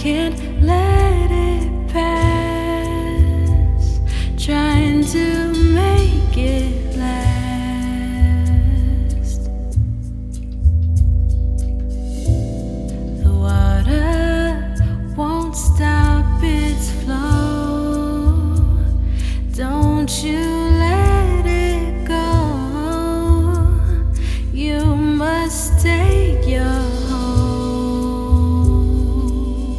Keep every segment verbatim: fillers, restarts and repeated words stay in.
can't let it pass, trying to make it last. The water won't stop its flow. Don't you let it go. You must take your hold.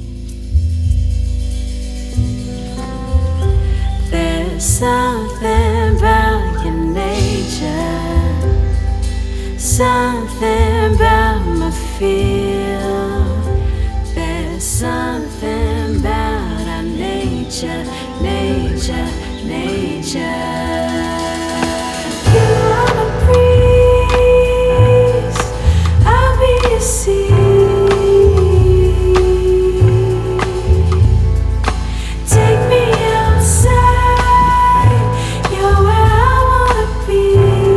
There's something about your nature, something about my feel. There's something about our nature, nature, nature. You are my breeze, I'll be your sea. Take me outside, you're where I wanna be.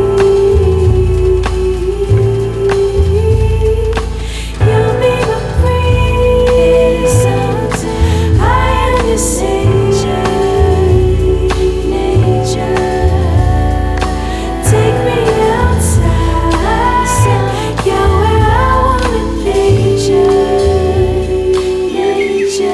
You'll be my breeze, I am your nature, nature. Take me outside, you're where I wanna be. Nature,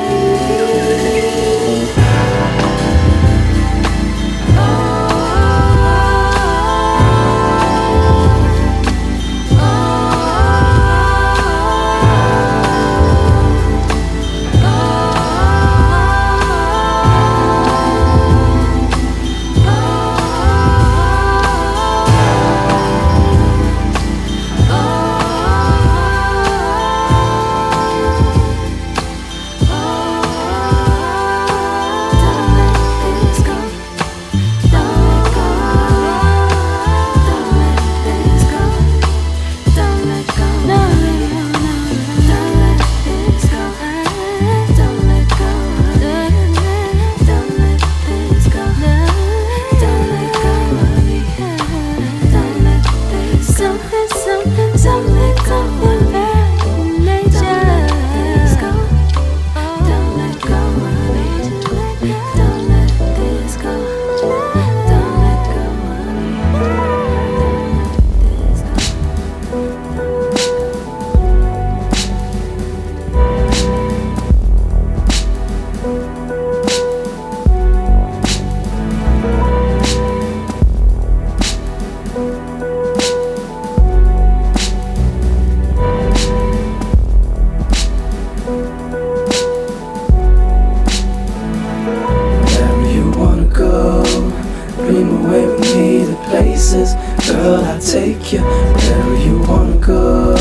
girl, I'll take you wherever you wanna go.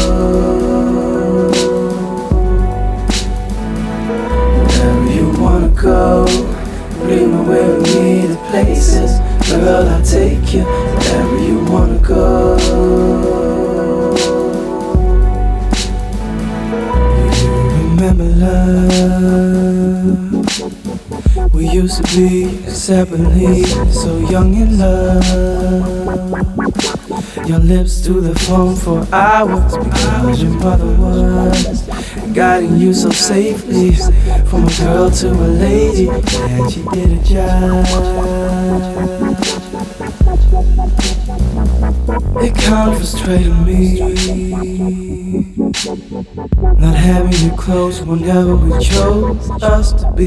Wherever you wanna go, dream away with me the places. Girl, I'll take you wherever you wanna go. Do you remember love? We used to be separately, so young in love. Your lips to the phone for hours, because your mother was guiding you so safely from a girl to a lady, and she did a job. It kinda frustrated me not having you close whenever we chose us to be.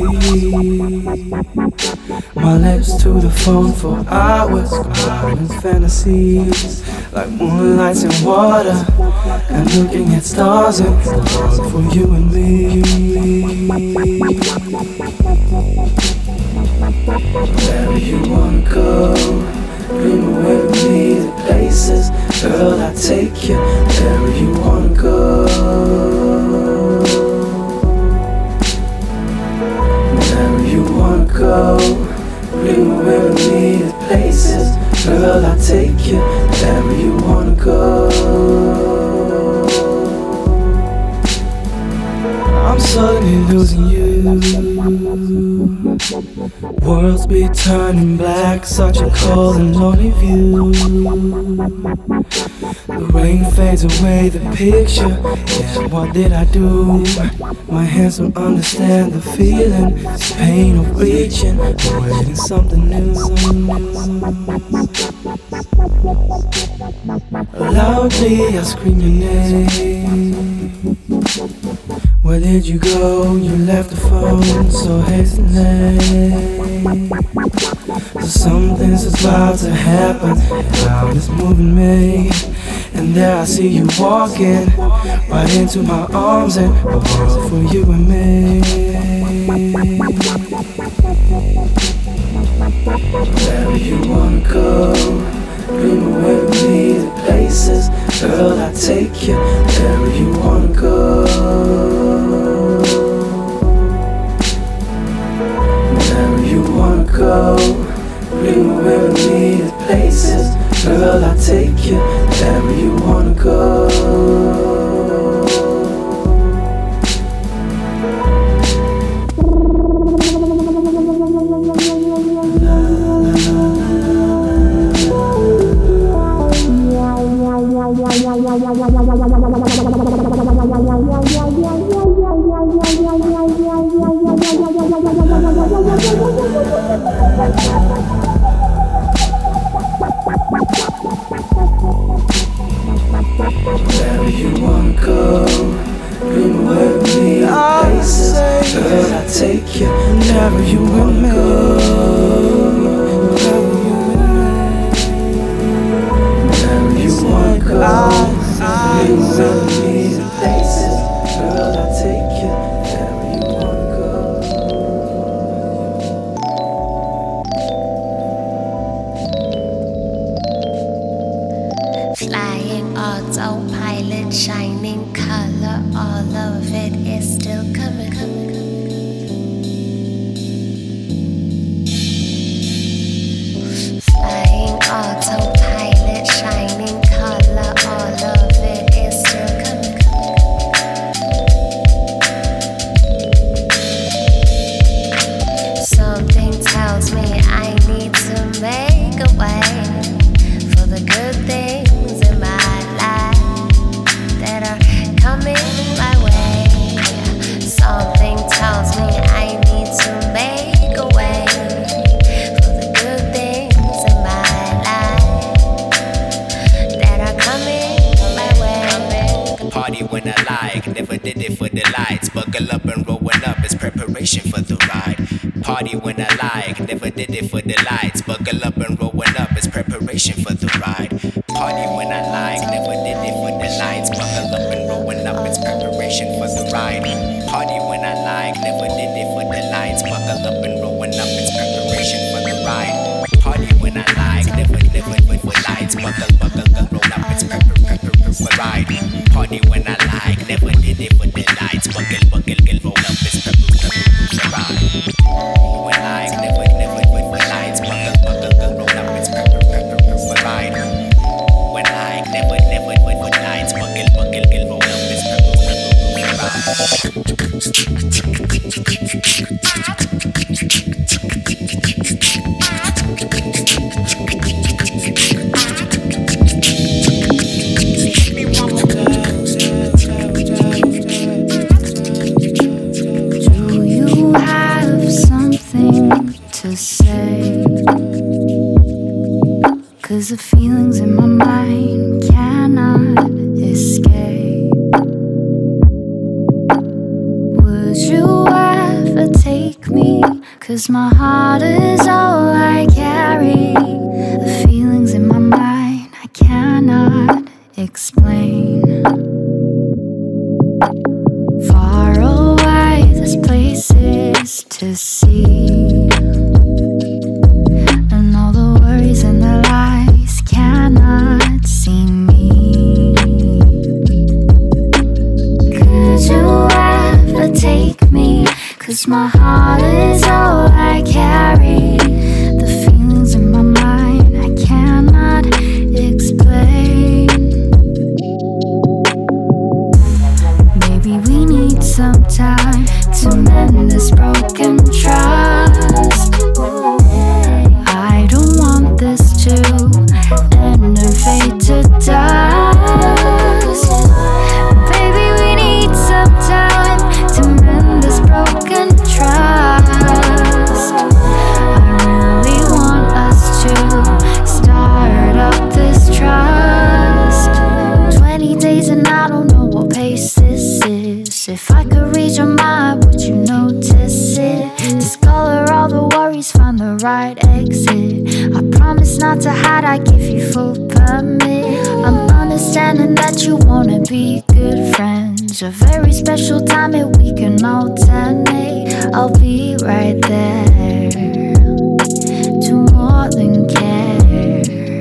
My lips to the phone for hours, combining fantasies like moonlights and water, and looking at stars and stars for you and me. Wherever you wanna go, dream away with me the places. Girl, I'll take you wherever you wanna go. Wherever you wanna go, dream away with me the places. Girl, I'll take you wherever you wanna go. I'm suddenly losing you. Worlds be turning black, such a cold and lonely view. The rain fades away the picture. Yeah, what did I do? My hands don't understand the feeling, this pain of reaching, awaiting something new. Loudly I scream your name. Where did you go? You left the phone so hastily. So something's about to happen, cloud is moving me. And there I see you walking right into my arms, and a world for you and me. Wherever you wanna go, dream away with me to places. Girl, I'll take you wherever you wanna go. Wherever you wanna go, dream away with me to places. Girl, I'll take you wherever you wanna go. Wherever you wanna go, dream away with me in places. Girl, I'll take you wherever you wanna go. Wherever you wanna go, dream away with me in places. Girl, I'll take you wherever you wanna go. Flying autopilot, shining color, all of it is still coming. Flying autopilot, shining color, all of it is still coming. Something tells me I need to make a way for the good things in my life that are coming my way. Something tells me I need to make a way for the good things in my life that are coming my way. Party when I like, never did it for the lights. Buckle up and rolling up, it's preparation for the ride. Party when I like, never did it for the lights. Buckle up and rolling up, it's preparation for the ride. Party when I like, never did it for the lights. Buckle up and rolling up, it's preparation for the ride. Party when I like, never did it for the lights. Buckle up and rolling up, it's preparation for the ride. Party when I like, never never did for lights. Buckle buckle and roll up, it's prepar prepar for ride. Party when I like, never did it for the lights. Buckle buckle and roll up, it's prepar prepar for ride. When I never never did for lights. Buckle buckle and roll up, it's prepar prepar for ride. When I never never did for lights. Buckle buckle and roll up, it's prepar prepar Do you have something to say? 'Cause the feelings in my mind cannot escape. Would you ever take me? 'Cause my heart is all I carry. The feelings in my mind I cannot explain. Far away, there's places to see, and all the worries and the lies cannot see me. Could you ever take me? 'Cause my heart is all I carry. The feelings in my mind I cannot explain. Maybe we need some time to mend this broken trust. If I could read your mind, would you notice it? Discolor all the worries, find the right exit. I promise not to hide, I give you full permit. I'm understanding that you wanna be good friends. A very special time and we can alternate. I'll be right there to more than care.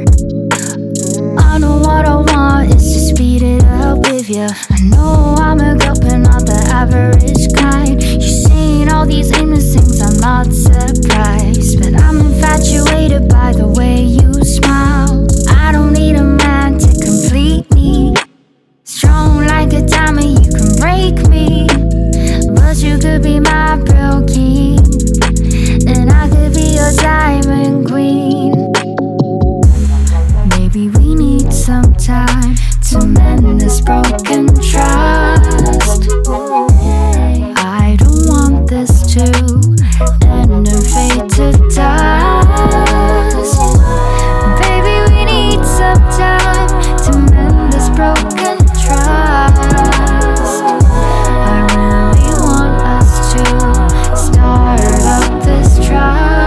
I know what I want is to speed it up with you. I know I'm a girl but not the average kind. You're saying all these aimless things, I'm not surprised. But I'm infatuated by the way you smile. I don't need a man to complete me. Strong like a diamond, you can break me. But you could be my pearl king, and I could be your diamond queen. Maybe we need some time to mend this broken trust. I don't want this to end and fade to dust. Baby, we need some time to mend this broken trust. I really want us to start up this trust.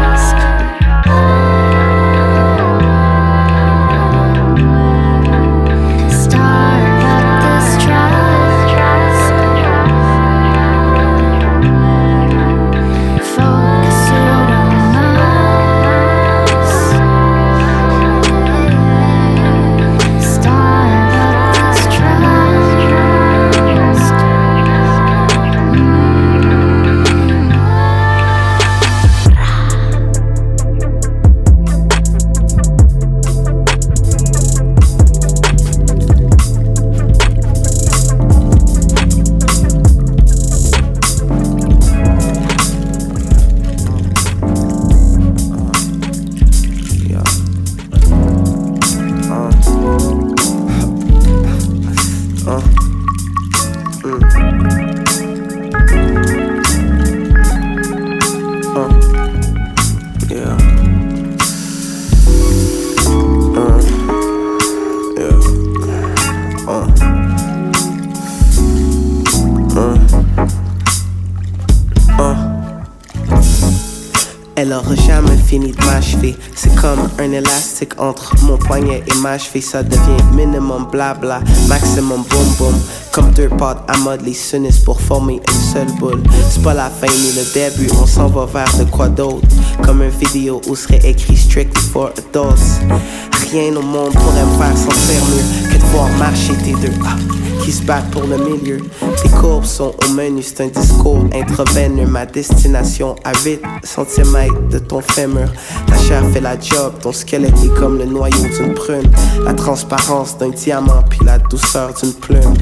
Elle aura jamais fini de m'achever. C'est comme un élastique entre mon poignet et ma cheville. Ça devient minimum blabla, maximum boom boom. Comme deux pâtes à modeler s'unissent pour former une seule boule. C'est pas la fin ni le début, on s'en va vers de quoi d'autre. Comme une vidéo où serait écrit strictly for adults. Rien au monde pourrait me faire sentir mieux que de voir marcher tes deux ah, qui se battent pour le milieu. Tes courbes sont au menu, c'est un discours intraveineux. Ma destination à huit centimètres de ton fémur. Ta chair fait la job, ton squelette est comme le noyau d'une prune. La transparence d'un diamant puis la douceur d'une plume.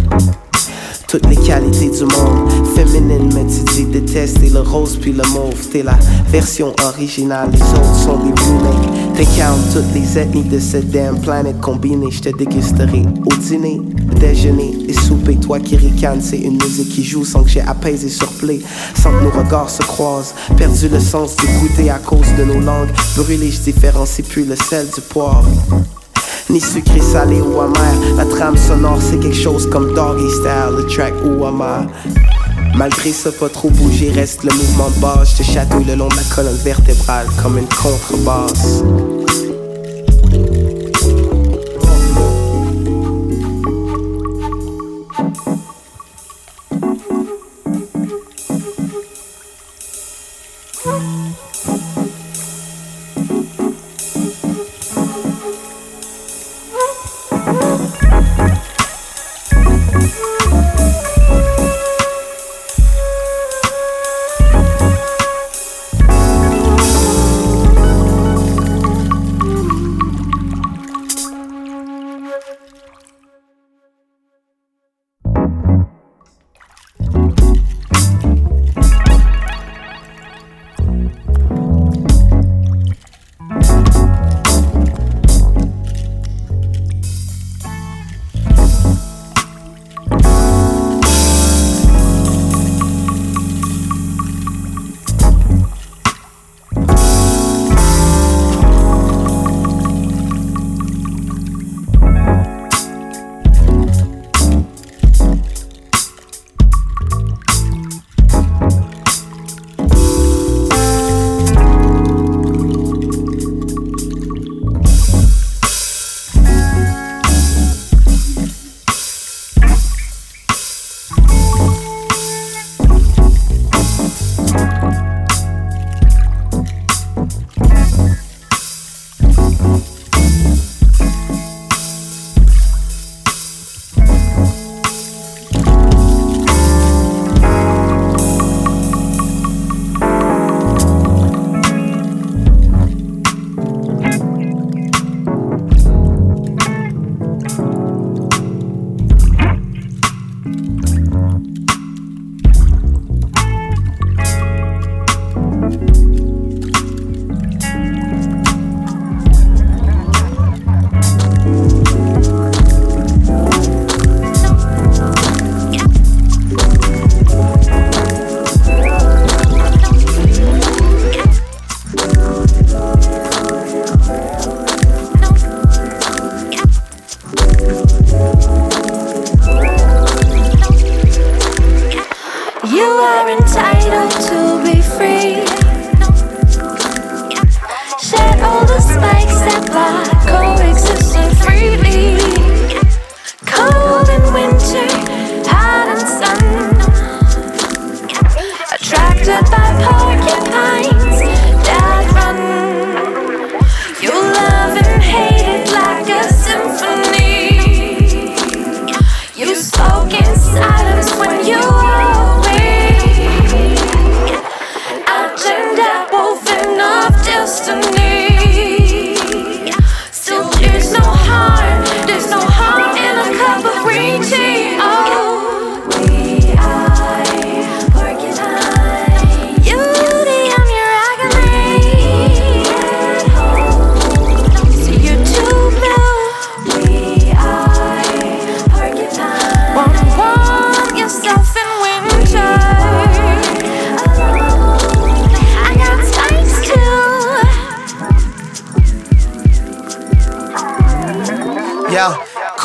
Toutes les qualités du monde féminine, mais tu dis détester le rose puis le mauve. T'es la version originale, les autres sont des remakes. T'incarnes toutes les ethnies de cette damn planète combinée. Je te dégusterai au dîner, déjeuner et souper. Toi qui ricanes, c'est une musique qui joue sans que j'ai apaisé sur play. Sans que nos regards se croisent, perdu le sens du goûter à cause de nos langues. Brûlé, je différencie plus le sel du poivre. Ni sucré, salé ou amer. La trame sonore c'est quelque chose comme Doggy Style. Le track ou amer. Malgré ça, pas trop bouger, reste le mouvement de base. Je te chatouille le long de la colonne vertébrale comme une contrebasse.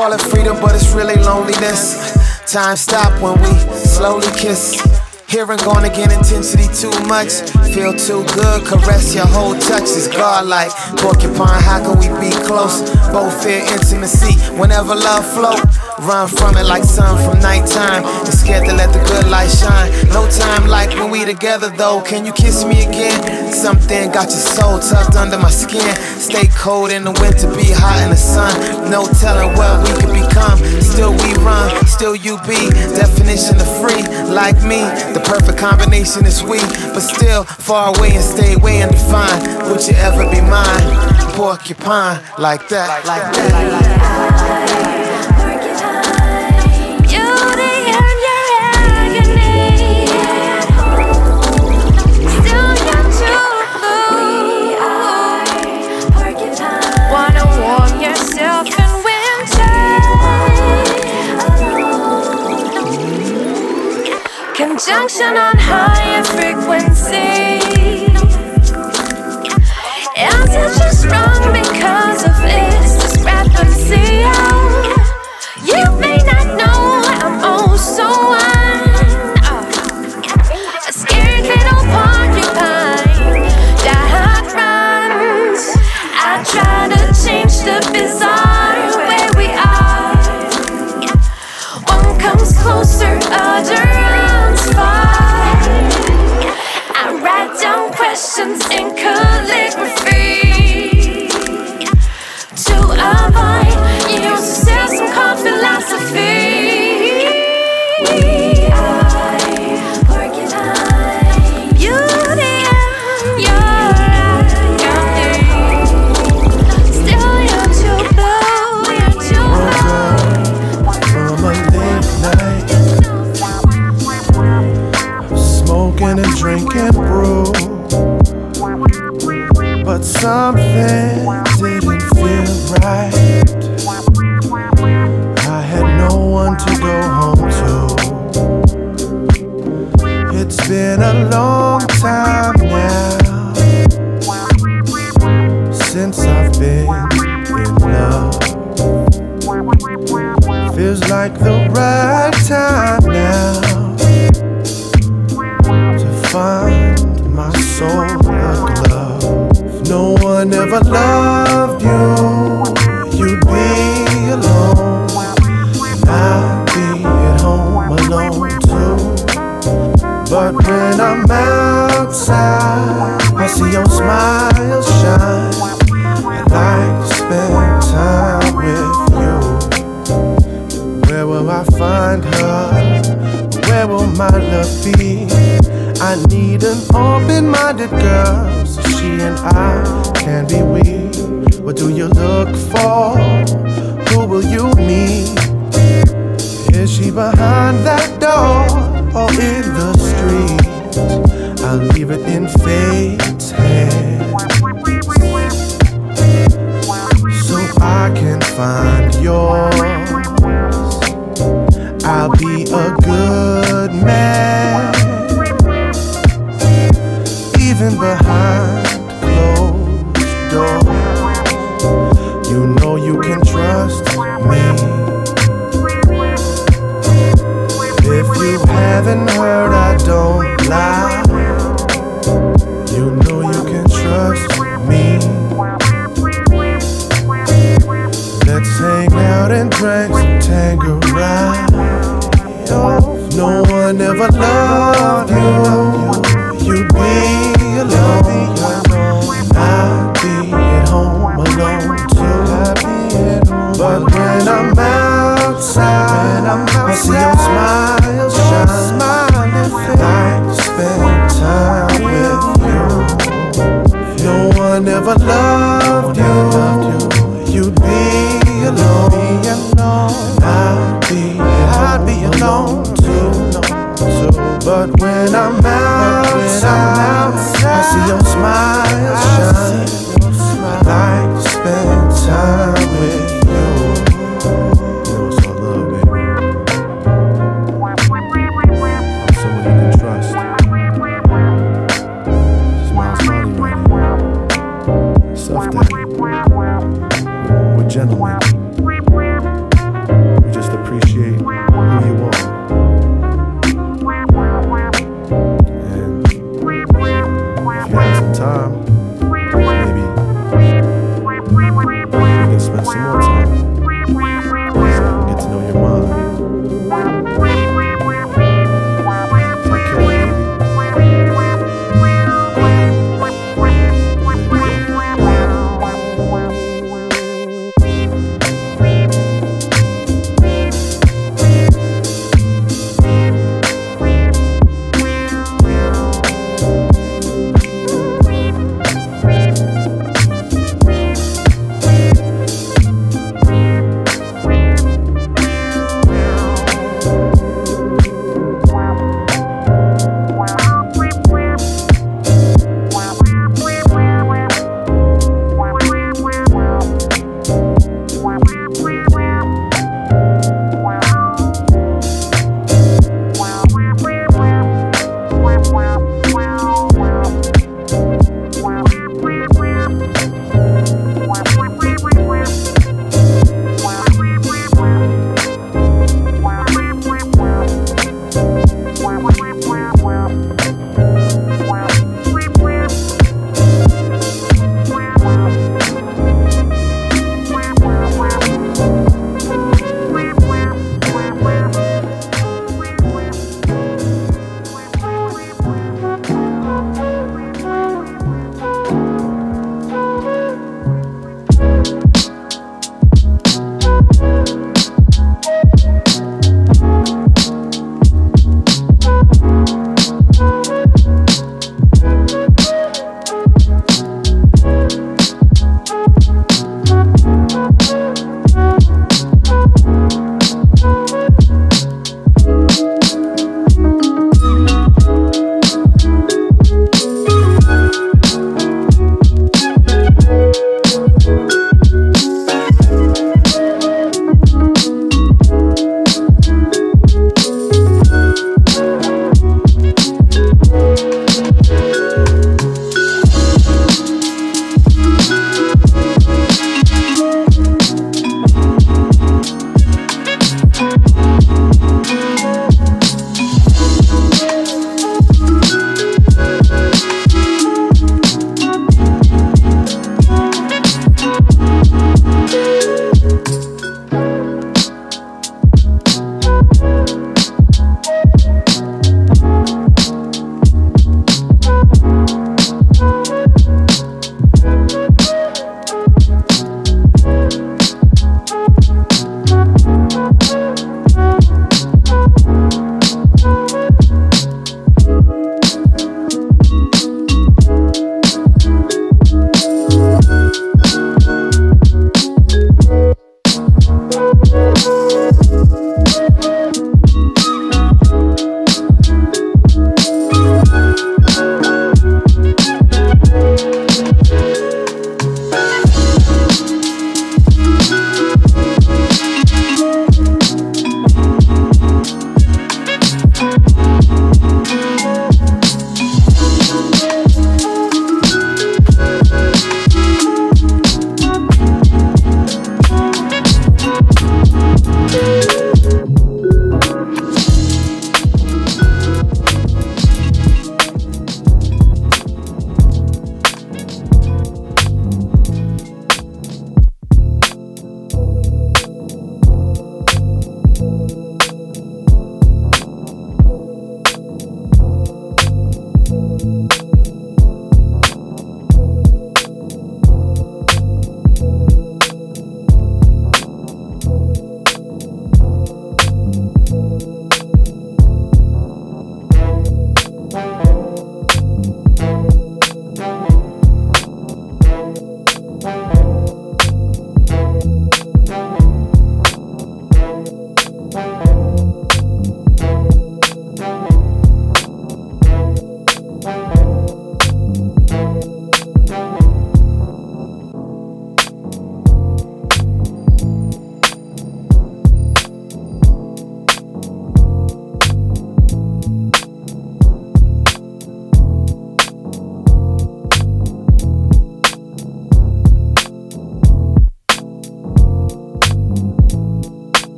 call it freedom, but it's really loneliness. Time stop when we slowly kiss. Hearing gone again, intensity too much. Feel too good, caress your whole touch is godlike. Porcupine, how can we be close? Both fear intimacy whenever love flow. Run from it like sun from nighttime. You're scared to let the good light shine. No time like when we together though. Can you kiss me again? Something got your soul tucked under my skin. Stay cold in the winter, be hot in the sun. No telling what we could become. Still we run, still you be. Definition of free, like me. The perfect combination is we, but still far away and stay way undefined. Would you ever be mine? Porcupine, like that, like that, like that. Conjunction on higher frequency. Is it just wrong because of its discrepancy? Oh, you may not know I'm oh so one. Oh, a scared little porcupine that runs. I try to change the bizarre where we are. One comes closer, other I write down questions in calligraphy to avoid you sell some cold philosophy. I, porcupine, beauty in your eye, still you're too blue, you're too blue. From a late night, smoking and drinking brew, but something didn't feel right. I had no one to go home to. It's been a long time now since I've been in love. Feels like the right time now find my soul a glove. If no one ever loved you, you'd be alone, and I'd be at home alone too. But when I'm outside, I see your smile shine. I'd like to spend time with you. Where will I find her? Where will my love be? I need an open-minded girl, so she and I can be we. What do you look for? Who will you meet? Is she behind that door or in the street? I'll leave it in fate's hands, so I can find yours. I'll be a good man, even behind closed doors. You know you can trust me. If you haven't heard, I don't lie. You know you can trust me. Let's hang out and drink some Tanqueray. If no one ever loved you, you'd be alone. I'd be at home alone too. But when I'm outside, I see your smile shine. I'd like to spend time with you. If no one ever loved you, you'd be alone. I'd be, I'd be alone too. But when I'm outside, I see your smile shine. I'd like to spend time with you. You know it's all love, baby. I'm someone you can trust. Smiles money, money. Soft daddy. We're gentlemen.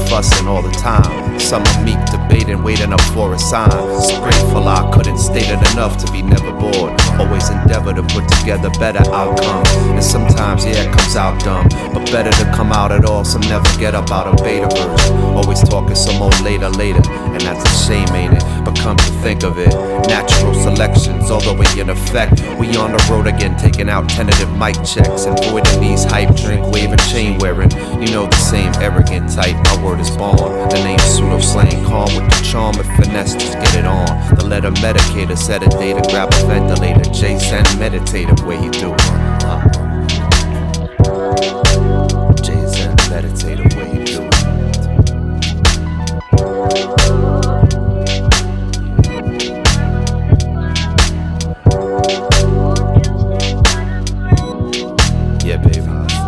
fussing all the time. Some are meek, debating, waiting up for a sign. It's grateful I couldn't state it enough to be never bored. Always endeavor to put together better outcomes. And sometimes, yeah, it comes out dumb, but better to come out at all, so never get up out of beta version. Always talking some old later, later, and that's a shame, ain't it? But come to think of it, natural selections, all the way in effect. We on the road again, taking out tentative mic checks, avoiding these hype, drink, waving, chain wearing. You know the same arrogant type, my word is born. The name pseudo slang, calm with the charm and finesse, just get it on. The letter medicator, sedate and grab a ventilator. J-Zen meditative way you do it. Uh. J-Zen meditative way you do it. Yeah, baby.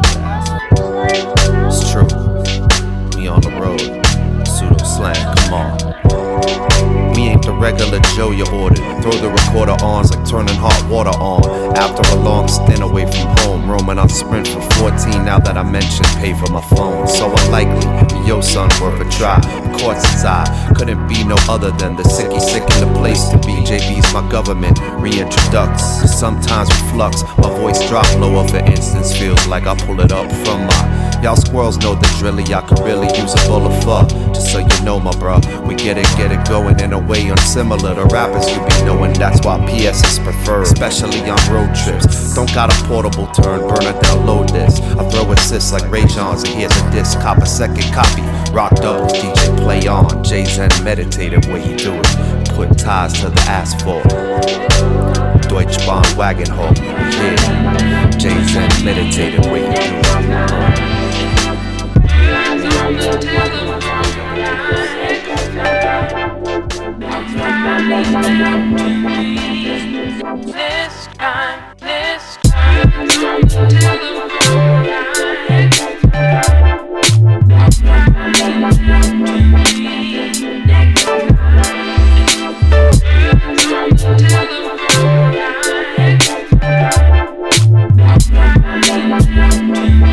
It's true. We on the road. Pseudo slang, come on. We ain't the regular Joe you ordered. Throw the recorder on like turning hot water on. After a long stint away from home, roaming on Sprint for fourteen. Now that I mentioned pay for my phone, so unlikely. But yo, son, worth a try. Of course it's I. Couldn't be no other than the sicky sick in the place to be. J B's my government. Reintroducts. Sometimes with flux, my voice drop lower for instance. Feels like I pull it up from my. Y'all squirrels know the drilly, I could really use a bowl of pho. Just so you know, my bro, we get it, get it going in a way unsimilar to rappers you be knowing. That's why P S is preferred, especially on road trips. Don't got a portable turn, burner, download this. I throw assists like Ray Johns, and here's a disc, cop a second copy. Rock doubles, D J play on, J-Zen meditative way he do it. Put ties to the asphalt. Deutsche Bahn wagon home, yeah. J-Zen meditative way he do it. This time, this time, to the floor.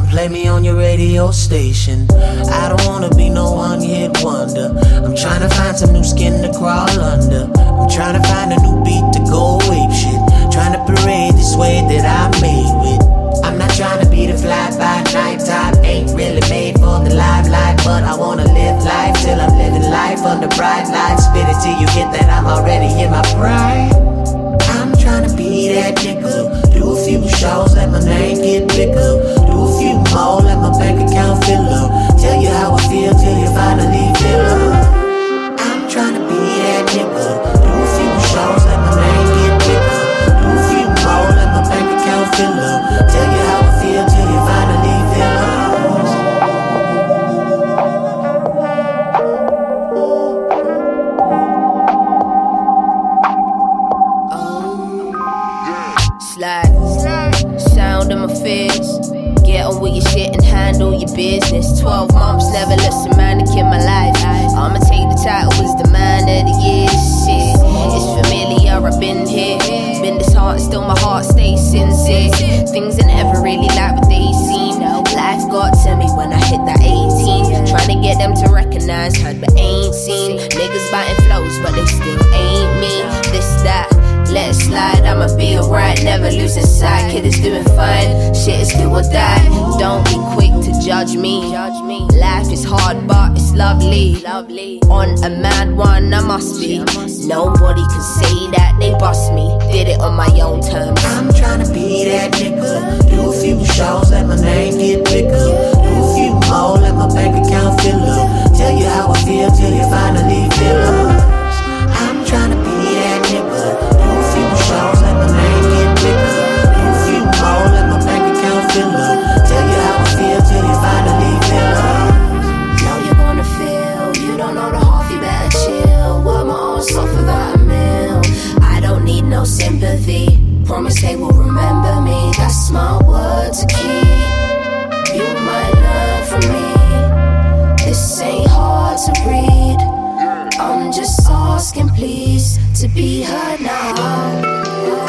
play me on your radio station. I don't wanna be no one-hit wonder. I'm trying to find some new skin to crawl under. I'm trying to find a new beat to go ape shit. Trying to parade this way that I'm made with. I'm not trying to be the fly-by-night type. Ain't really made for the limelight, but I wanna live life till I'm living life under bright lights. Spit it till you get that I'm already in my pride. I'm trying to be that nigga. Do a few shows, let my name get bigger. Do a few more, let my bank account fill up. Tell you how I feel till you finally fill up. I'm trying to be that nigga. Do a few shows, let my name get bigger. Do a few more, let my bank account fill up. Tell you how I feel till you finally fill up. Sound of my fist. Get on with your shit and handle your business. Twelve months, never listen, man, to kill my life. I'ma take the title as the man of the year. Shit, it's familiar, I've been here. Been this hard and still my heart stays sincere. Things are never really like what they seem. Life got to me when I hit that eighteen. Trying to get them to recognize, heard but ain't seen. Niggas biting flows, but they still ain't me. This, that. Let it slide, I'ma be alright, never losing sight. Kid is doing fine, shit is do or die. Don't be quick to judge me. Life is hard but it's lovely. On a mad one I must be. Nobody can say that they bust me. Did it on my own terms. I'm trying to be that nigga. Do a few shows, let my name get bigger. Do a few more, let my bank account fill up. Tell you how I feel till you finally fill up. I'm trying to be that nigga. Shows, let my name get bigger. Do a few more, let my bank account fill up. Tell you how I feel till you finally fill up. Know you're gonna feel, you don't know the half, you better chill. Work my own off without a meal. I don't need no sympathy. Promise they will remember me. That's my word to keep. You might learn from me. This ain't hard to read. I'm just asking, please, to be heard now.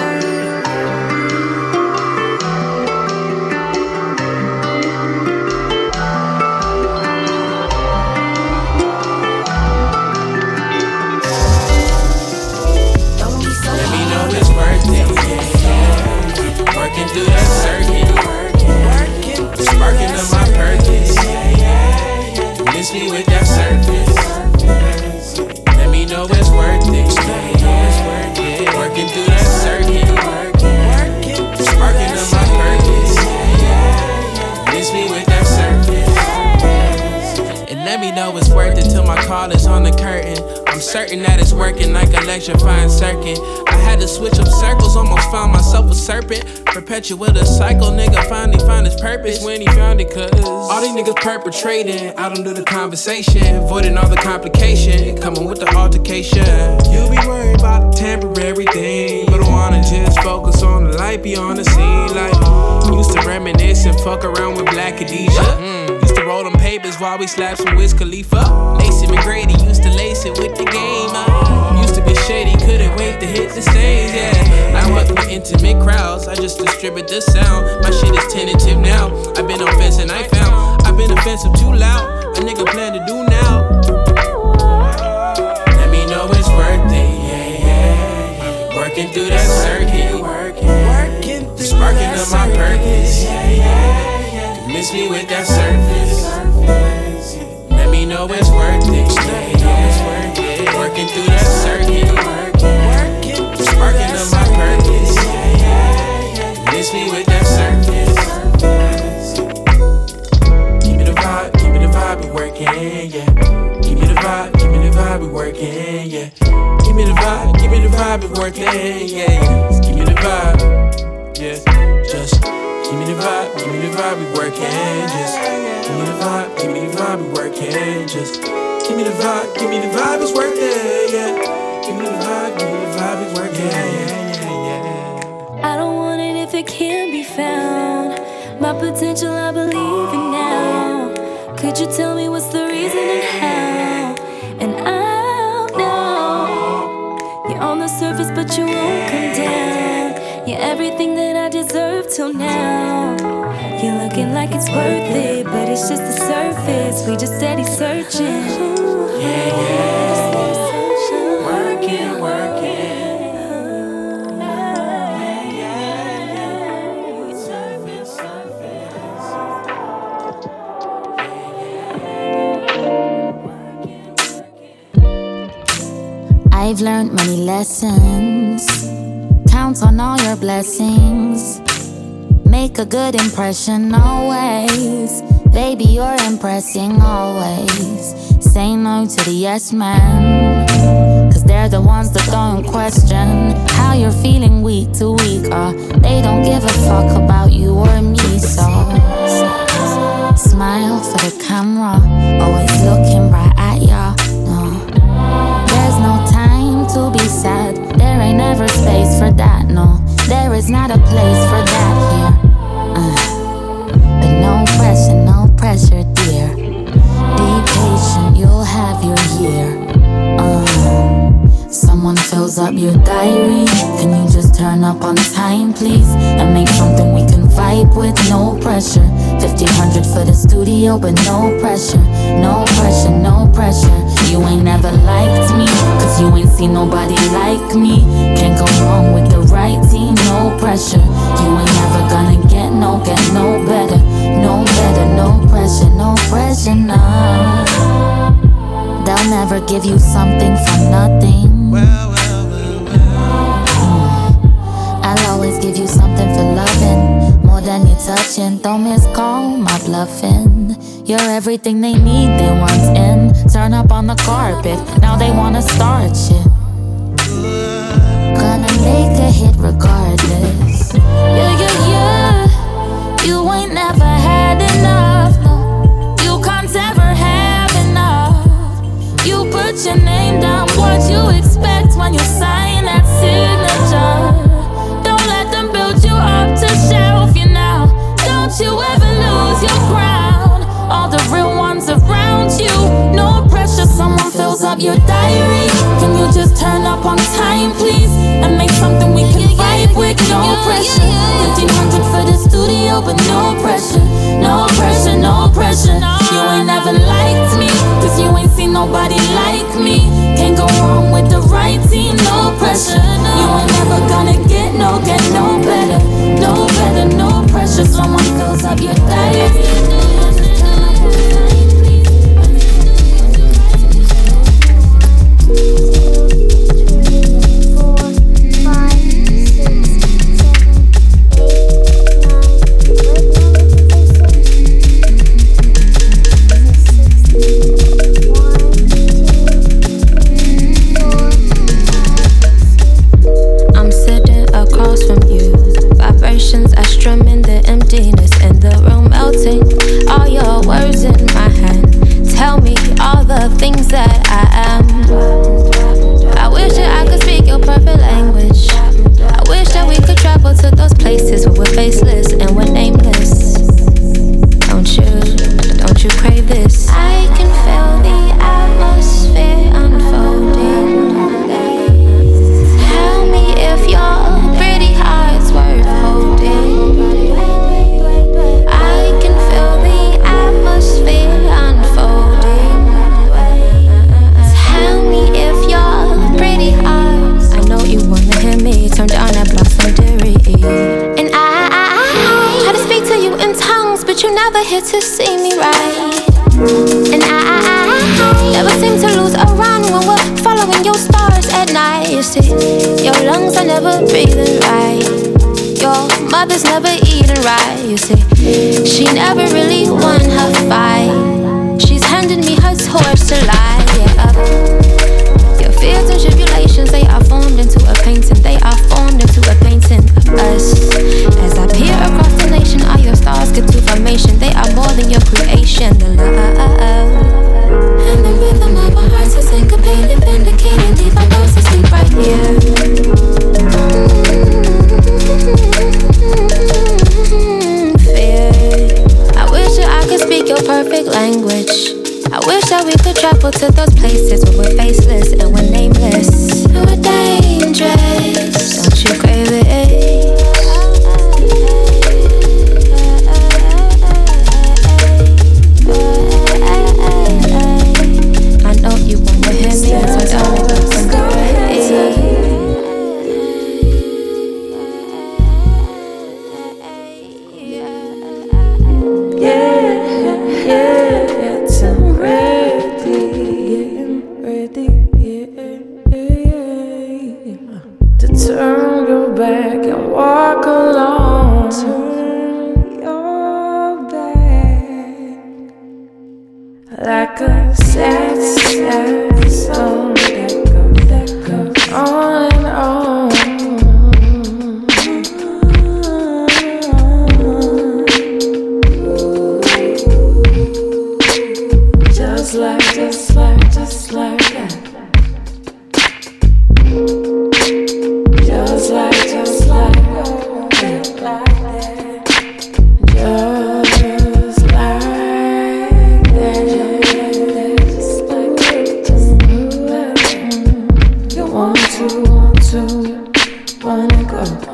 Working through that circuit, working, sparking up my purpose. Miss me with that surface. Let me know it's worth it. Working through that circuit, working, sparking up my purpose. Miss me with that surface. And let me know it's worth it till my call is on the curtain. I'm certain that it's working like electrifying circuit. I had to switch up circles, almost found myself a serpent. Perpetuate a cycle, nigga finally find his purpose when he found it. Cause all these niggas perpetrating out under the conversation, avoiding all the complication, coming with the altercation. You be worried about the temporary thing, but I wanna just focus on the light beyond the scene. Like, used to reminisce and fuck around with Black Khadijah. mm. Used to roll them papers while we slapped some Wiz Khalifa. Lacey McGrady used to lace it with the game. uh. Used to be shady, couldn't wait to hit the stage, yeah. I fuck with intimate crowds, I just distribute the sound. My shit is tentative now. I've been offensive, I found I've been offensive too loud. A nigga plan to do now. Let me know it's worth it, yeah, yeah. Working through that circuit, working, working, sparking up my purpose, yeah, yeah. Miss me with that surface. Let me know it's worth it, yeah, yeah. Working through that circuit, working, working, sparking up my purpose, yeah, yeah. Miss me with that surface. Give me the vibe, give me the vibe, we working, yeah. Give me the vibe, give me the vibe, we working, yeah. Give me the vibe, give me the vibe, we working, yeah. Just give me the vibe, yeah. Just give me the vibe, give me the vibe, we working, just give me the vibe, give me the vibe, we working, just give me the vibe, give me the vibe, it's worth it, yeah. Give me the vibe, give me the vibe, it's working, yeah, yeah, yeah. I don't want it if it can't be found. My potential, I believe in now. Could you tell me what's the reason and how? And I'll know. You're on the surface, but you won't come down. Yeah, everything that I deserve till now. You're looking like it's worth it, but it's just the surface. We just steady searching. Yeah, yeah. Working, working. I've learned many lessons. Count on all your blessings. Make a good impression always. Baby, you're impressing always. Say no to the yes man, cause they're the ones that don't question how you're feeling week to week. Uh, they don't give a fuck about you or me, so smile for the camera, always looking right at ya. No, there's no time to be sad. There ain't ever space for that, no. There is not a place for that here. Uh, but no pressure, no pressure, dear. Be patient, you'll have your year. Uh, someone fills up your diary. Can you just turn up on time, please? And make something we can vibe with, no pressure. Fifteen hundred for the studio, but no pressure. No pressure, no pressure. You ain't never liked me, cause you ain't seen nobody like me. Can't go wrong with the right team, no pressure. You ain't never gonna get no, get no better. No better, no pressure, no pressure, no. They'll never give you something for nothing. I'll always give you something for loving, more than you're touching. Don't miss call my bluffing. You're everything they need, they want in. Turn up on the carpet, now they wanna start shit. Gonna make a hit regardless. Yeah, yeah, yeah. You ain't never had enough, no. You can't ever have enough. You put your name down, what you expect when you sign that signature. Don't let them build you up to shelf you now. Don't you ever lose your crown. All the real ones around you, no pressure. Someone fills up your diary. Can you just turn up on time, please? And make something we can vibe with, no pressure. Fifteen hundred for the studio, but no pressure. No pressure, no pressure. You ain't never liked me, cause you ain't seen nobody like me. Can't go wrong with the right team, no pressure. You ain't never gonna get no, get no better. No better, no pressure. Someone fills up your diary. To see me right, and I, I never seem to lose a run when we're following your stars at night. You see, your lungs are never breathing right, your mother's never eating right. You see, she never really won her fight. She's handing me her torch to light. Yeah. Your fears and tribulations, they are formed into a painting. They are formed into a painting of us. As I peer across the nation, all your stars get to formation. They are more than your creation. The love and the rhythm of our hearts is syncopated, vindicated. Deep our roses sleep right here. Mm-hmm. Fear. I wish that I could speak your perfect language. I wish that we could travel to those places where we're faceless and we're nameless. And we're dangerous. Don't you crave it? like a sad, sad song that goes, that goes on and on. Just like, just like, just like that. Just like, just like that. Just like that. Just like that. Just like that. You want to, want to, wanna go.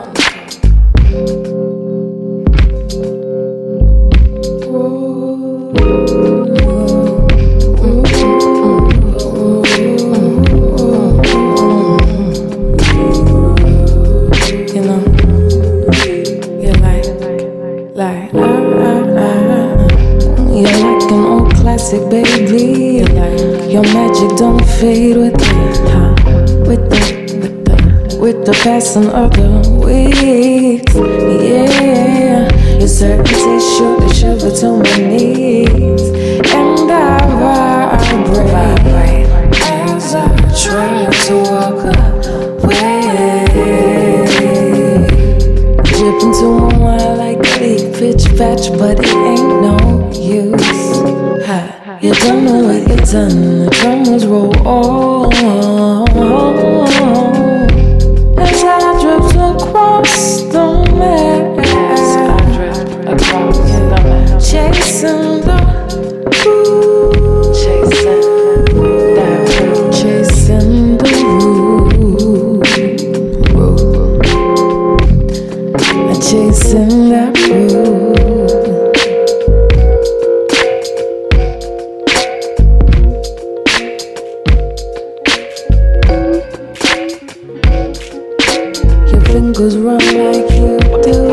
Baby, your magic don't fade with the, huh? with the, with the, with the passing of the weeks. Yeah, your certainty shook the shiver to my knees, and I vibrate as I try to walk away. Dip into my mind like a leak, pitch patch, but it ain't no use. You don't know what you've done, the drummers roll on. As I drift across the map, I drift across the map, chasing the groove, chasing that groove, chasing the groove, and chasing that groove. Fingers run like you do.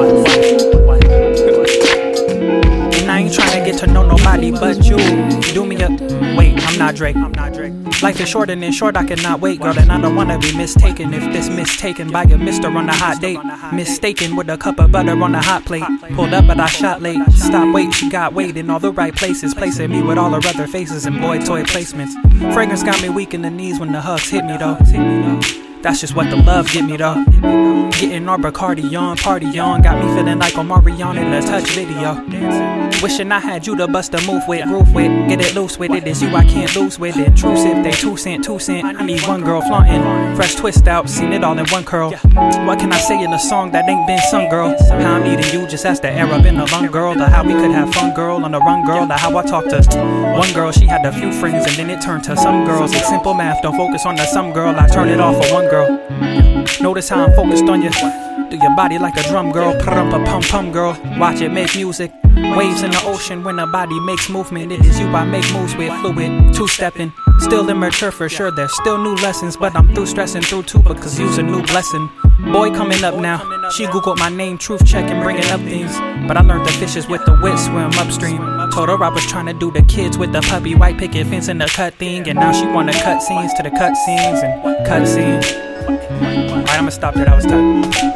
And I ain't trying to get to know nobody but you. Do me a wait, I'm not Drake. I'm not Drake. Life is short and in short, I cannot wait, girl. And I don't wanna be mistaken if this mistaken by a mister on a hot date. Mistaken with a cup of butter on a hot plate. Pulled up but I shot late. Stop, wait, she got weight in all the right places. Placing me with all her other faces and boy toy placements. Fragrance got me weak in the knees when the hugs hit me though. That's just what the love get me though. Getting our Bacardi on, party on. Got me feeling like Omarion in a touch video. Wishing I had you to bust a move with, groove with. Get it loose with it, it's you I can't lose with. Intrusive, they two cent, two cent. I need one girl flaunting. Fresh twist out, seen it all in one curl. What can I say in a song that ain't been sung, girl? How I'm eating you just as the air up in the lung, girl. The how we could have fun, girl, on the run, girl. The how I talked to one girl, she had a few friends, and then it turned to some girls. It's simple math, don't focus on the some girl. I turn it off for one girl. Notice how I'm focused on you. Do your body like a drum, girl. Pum-pum-pum, girl. Watch it make music. Waves in the ocean when a body makes movement. It is you I make moves with, fluid, two-stepping. Still immature for sure, there's still new lessons. But I'm through stressing through too because you's a new blessing. Boy coming up now, she googled my name, truth checking, bringing up things. But I learned the fishes with the wit swim upstream. Told her I was trying to do the kids with the puppy white picket fence and the cut thing. And now she wanna cut scenes to the cut scenes and cut scenes. Alright, I'ma stop there, that was tight.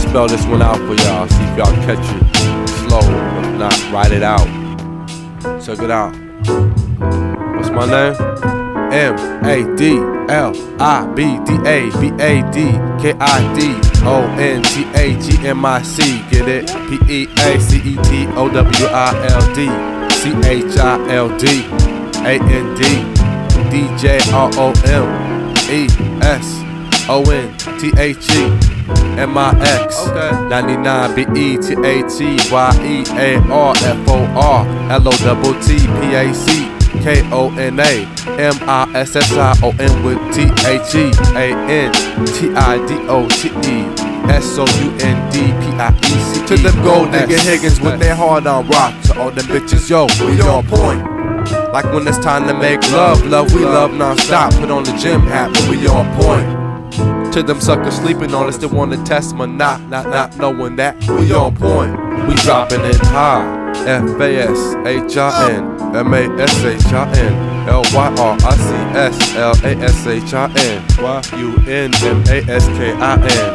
spell this one out for y'all. See if y'all catch it slow. If not, write it out. Check it out. What's my name? M A D L I B D A B A D K I D O N T A G M I C. Get it? P E A C E T O W I L D C H I L D A N D D J R O M E S O N T H E M I X ninety-nine B E T H E Y E A R F O R L O T T P A C K O N A M I S S I O N with T H E A N T I D O T E S O U N D P I E C E. To them gold nigga Higgins with their heart on rock. To all them bitches, yo, we on point. Like when it's time to make love, love, we love non-stop. Put on the gym hat, but we on point. To them suckers sleeping on us that wanna test my not, not, not knowing that we on point. We dropping it high. F A S H I N M A S H I N L Y R I C S L A S H I N Y U N M A S K I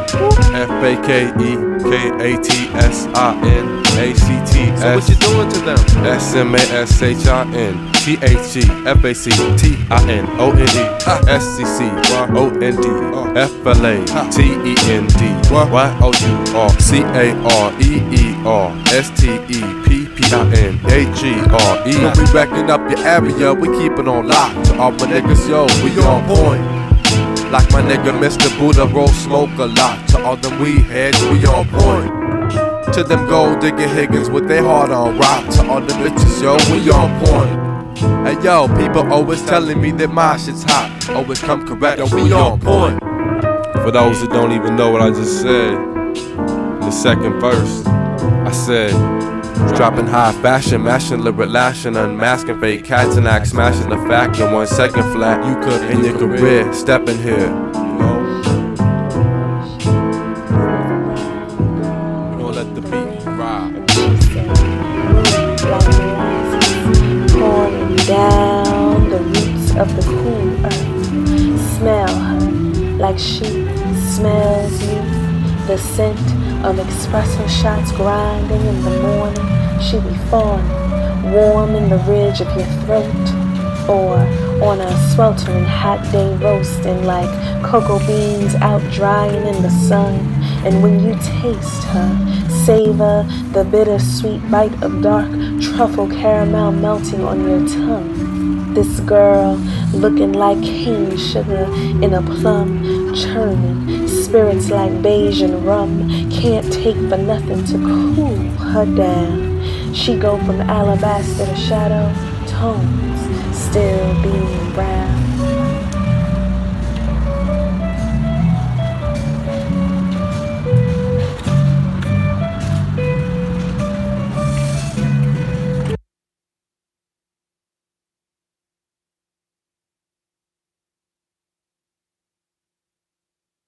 N F A K E K A T S I N A C T S. So what you doing to them? S M A S H I N T H E F A C T I N O N E S C C Y O N D F L A T E N D Y O U R C A R E E R S T E P P I N A G R E. When we wrecking up your area, we keep it on lock. To all my niggas, yo, we on point. Like my nigga Mister Buddha, roll smoke a lot. To all them weed heads, we on point. To them gold digger Higgins with their heart on rock. To all them bitches, yo, we on point. Hey yo, people always telling me that my shit's hot. Always come correct, yo, we on point. For those that don't even know what I just said, in the second verse, I said, dropping high fashion, mashing lyric lashing, unmasking fake cats and act, smashing the fact in one second flat. You could in your career, stepping here, you know. We gon' let the beat ride. Pouring down the roots of the cool earth. Smell her like she smells you. The scent of espresso shots grinding in the morning. She be falling, warm in the ridge of your throat, or on a sweltering hot day roasting like cocoa beans out drying in the sun. And when you taste her, savor the bittersweet bite of dark truffle caramel melting on your tongue. This girl looking like cane sugar in a plum, churning spirits like beige and rum, can't take for nothing to cool her down. She go from alabaster to shadow tones, still being brown.